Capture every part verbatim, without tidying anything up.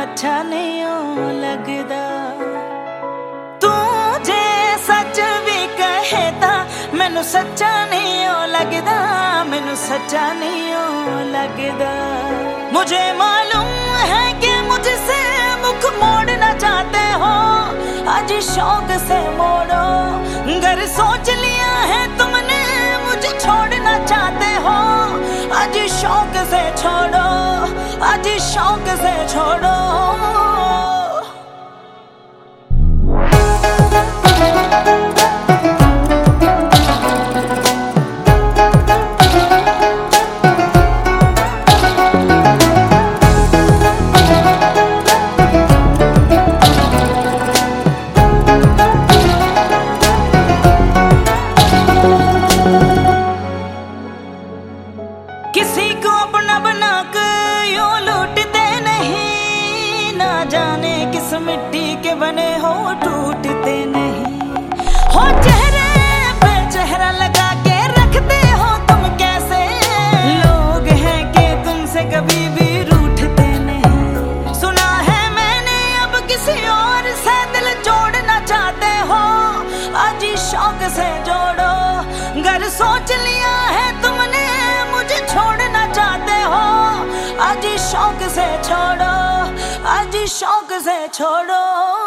अच्छा नहीं हो लगदा। तू जे सच भी कहता मैनू सच्चा नहीं हो लगदा, मैनू सच्चा नहीं हो लगदा। मुझे मालूम है कि मुझसे मुख मोड़ना चाहते हो, आज शौक से मोड़ो। घर सोच लिया है तुमने मुझे छोड़ना चाहते हो, आज शौक से छोड़ो, आज शौक से छोड़ो। किसी को अपना बना कर यूं लूटते नहीं, ना जाने किस मिट्टी के बने हो टूटते नहीं। हो चेहरे पे चेहरा लगा के रखते हो तुम कैसे, लोग हैं कि तुमसे कभी भी रूठते नहीं। सुना है मैंने अब किसी और से दिल जोड़ना चाहते हो, आज शौक से जोड़ो। घर सोच लिया है तुमने मुझे छोड़ना चाहते हो, आज शौक से छोड़ो, आज शौक से छोड़ो।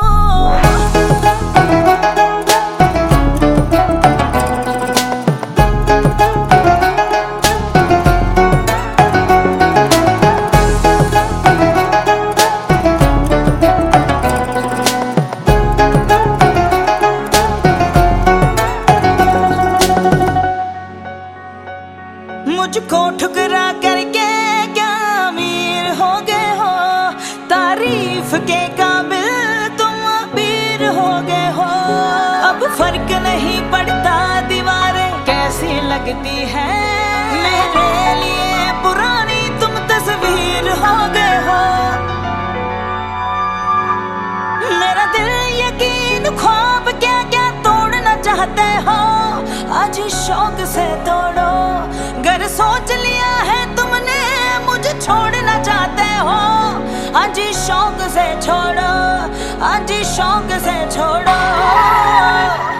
मुझको ठुकरा करके क्या अमीर हो गए हो, तारीफ के काबिल तुम अबीर हो गए हो। अब फर्क नहीं पड़ता दीवारें कैसी लगती है, मेरे लिए पुरानी तुम तस्वीर हो गए हो। मेरा दिल यकीन ख्वाब क्या क्या तोड़ना चाहते हो, आज शौक से तोड़ो। घर सोच लिया है तुमने मुझे छोड़ना चाहते हो, आज शौक से छोड़ो, आज शौक से छोड़ो।